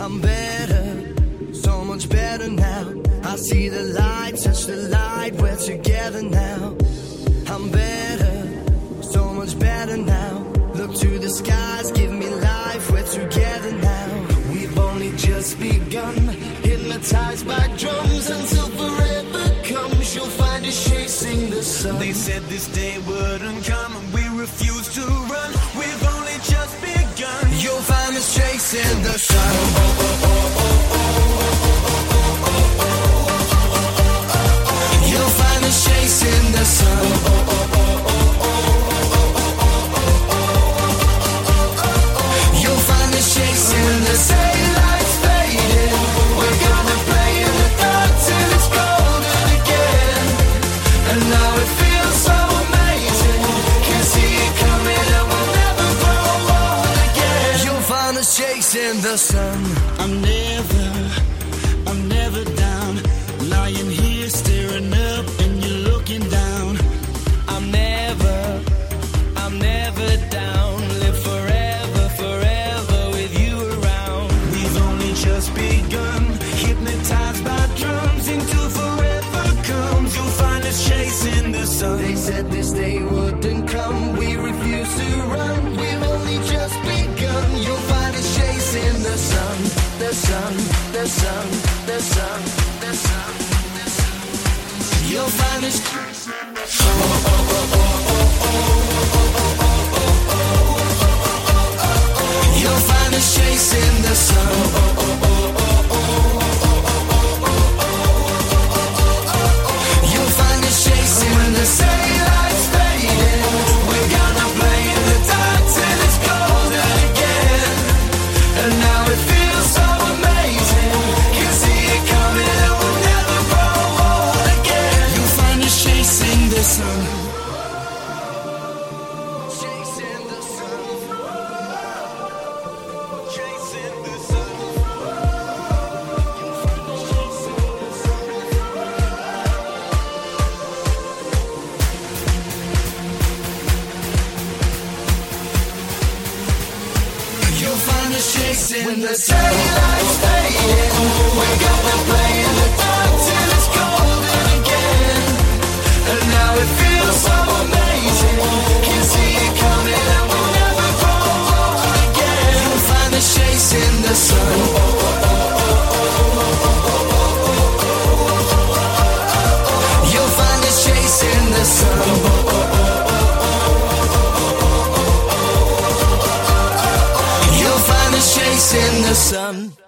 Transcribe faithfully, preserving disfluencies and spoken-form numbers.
I'm better, so much better now. I see the light, touch the light, we're together now. I'm better, so much better now. Look to the skies, give me life, we're together now. We've only just begun, hypnotized by drums until forever comes. You'll find us chasing the sun. They said this day wouldn't come and we refuse to run. We've only just begun. You'll find us chasing the sun. You'll find us chasing the sun. You'll find us chasing the sun. Daylight's fading, we're gonna play in the dark till it's golden again. And now it feels so amazing, can see it coming and we'll never grow old again. You'll find us chasing the sun. I'm never, I'm never down, lying here staring up and you're looking down. I'm never, I'm never down. Live forever, forever with you around. We've only just begun, hypnotized by drums until forever comes. You'll find us chasing the sun. They said this day wouldn't come, we refuse to run. We've only just begun. You'll find us chasing the sun, the sun, the sun, the sun, the sun, the sun. You'll find us chasing the sun. You'll find us chasing the sun. You'll find us chasing the sun. Daylight's fading, we're gonna play in the dark till it's golden again. And now it feels so amazing, can see it coming and we'll never grow old again. You'll find us chasing the sun. Chasing the sun. Chasing the sun. You'll find us chasing the sun. You'll find us chasing when the daylight's fading. We're gonna play in the dark till it's golden again. And now it feels so amazing, can see it coming and we'll never grow old again. You'll find us chasing the sun. You'll find us chasing the sun. You'll find us chasing the sun.